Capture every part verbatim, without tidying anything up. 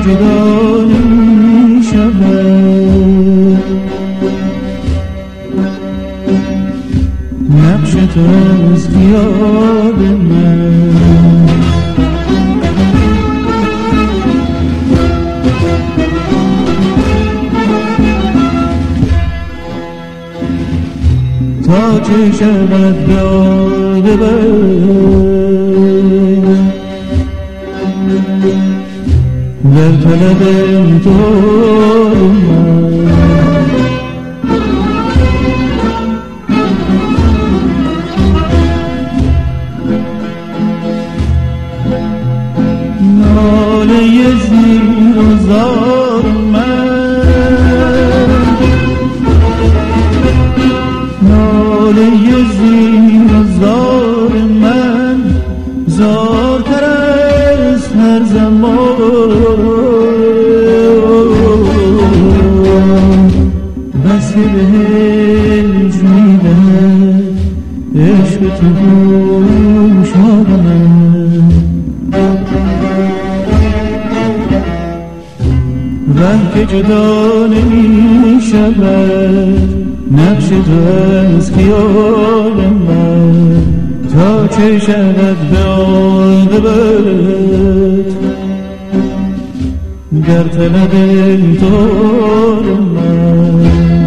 جدا نمی شود. نقش تو از خیال من، تا چه شود یاد من در طلب تو من. ناله زیر و زار من، ناله زیر و زار من زارتر از هر زمان. بسی به هج میدهد عشق تو گوشاد من. ره که جدا نمی شود، نقش تو از خیال من. تا چه شود به عاقبت در طلب تو من.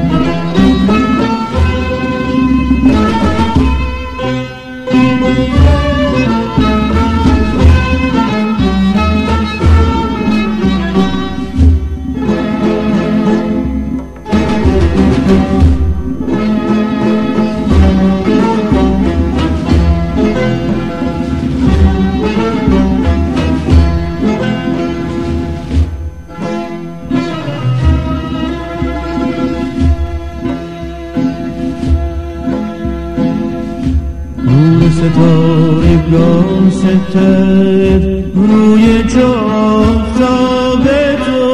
ستاره گام ستد روی چافتاب تو.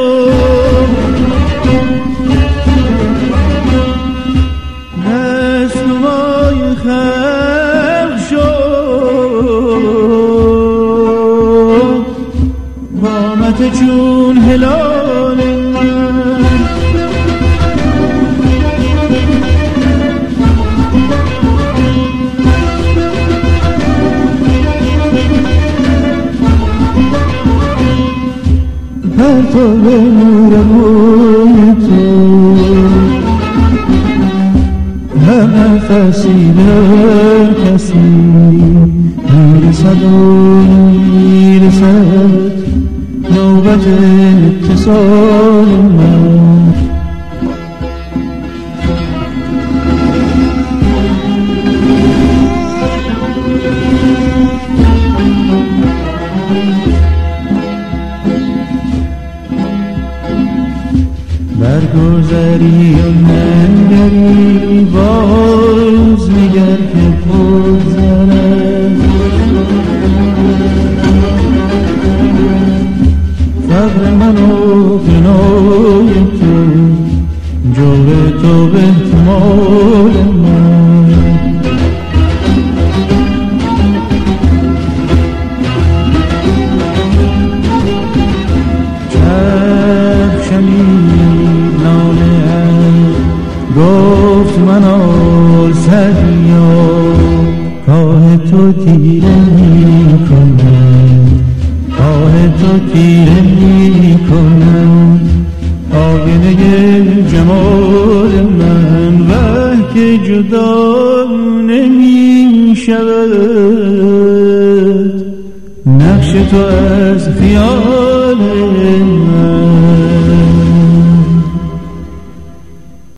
رسنمای خلق شد قامت چون هلال من. پرتاب نور روی تو هر نفسی در کسی میرسد و میرسد نوبت اتصال من. برگذری و ننگری باز نگر که بگذرد. فقر من و فنای تو جور تو به احتمال من. چرخ شنید ناله گفت منال سریا کاه تو تیره می کنم، کاه تو تیره می کنم آینه جمال من. وه که جدا نمی شود نقش تو از خیال من.